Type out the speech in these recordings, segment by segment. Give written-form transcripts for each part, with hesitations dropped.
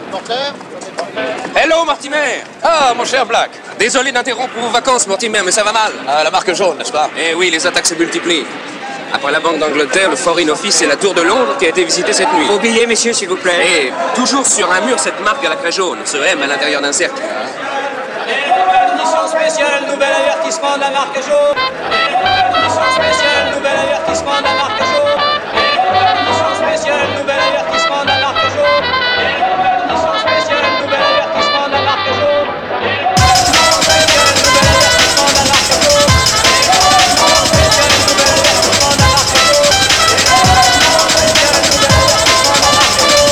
Hello, Mortimer. Ah, mon cher Black. Désolé d'interrompre vos vacances, Mortimer, mais ça va mal. Ah, la marque jaune, n'est-ce pas? Eh oui, les attaques se multiplient. Après la Banque d'Angleterre, le Foreign Office et la Tour de Londres qui a été visitée cette nuit. Vos billets, messieurs, s'il vous plaît. Et toujours sur un mur, cette marque à la craie jaune, ce M à l'intérieur d'un cercle. Édition spéciale, nouvel avertissement de la marque jaune. Édition spéciale, nouvel avertissement de la marque jaune. Édition spéciale, nouvel avertissement de la marque jaune. Édition spéciale, nouvel avertissement de la marque jaune. Édition spéciale, nouvel avertissement de la marque jaune. Édition spéciale, nouvel avertissement de la marque jaune. Édition spéciale, nouvel avertissement de la marque jaune.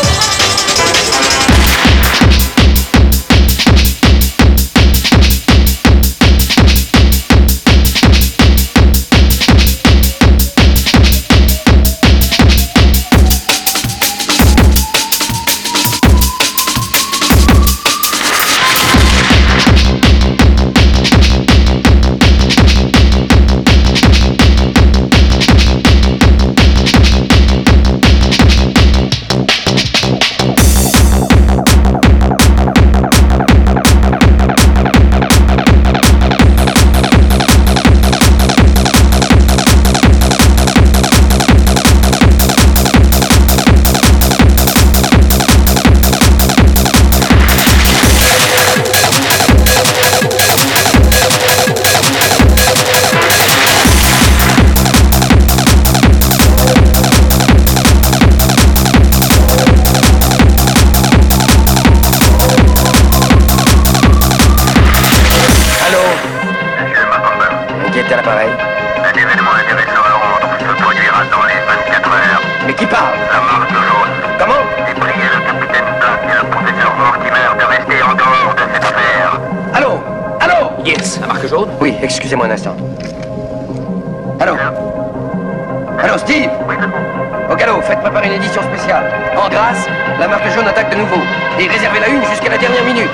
Qui est à l'appareil? Un événement intéressant à rendre se produira dans les 24 heures. Mais qui parle? La marque jaune. Comment? Et priez le capitaine Black et le professeur Mortimer de rester en dehors de cette affaire. Allô? Allô? Yes, la marque jaune? Oui, excusez-moi un instant. Allô? Allô, Steve? Oui, c'est bon. Au galop, faites préparer une édition spéciale. En grâce, la marque jaune attaque de nouveau. Et réservez la une jusqu'à la dernière minute.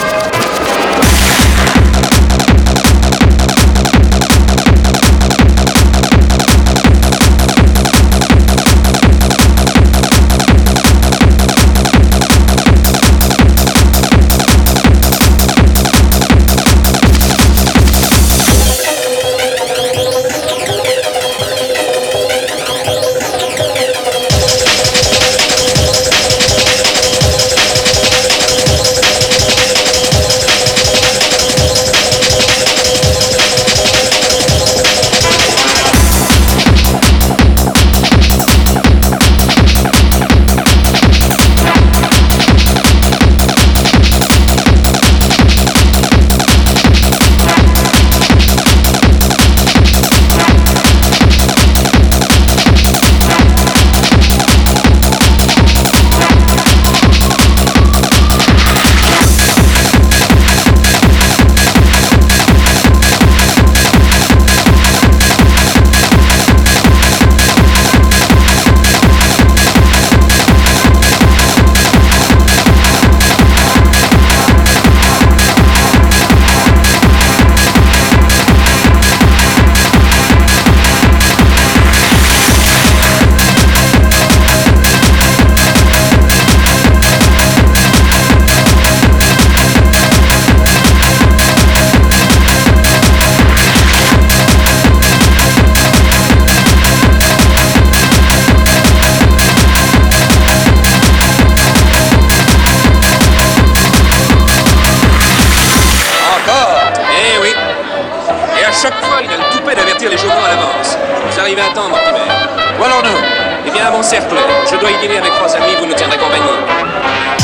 Chaque fois, il a le toupet d'avertir les journaux à l'avance. Vous arrivez à temps, Mortimer. Où allons-nous? Eh bien, à mon cercle. Je dois y dîner avec 3 amis, vous nous tiendrez compagnie.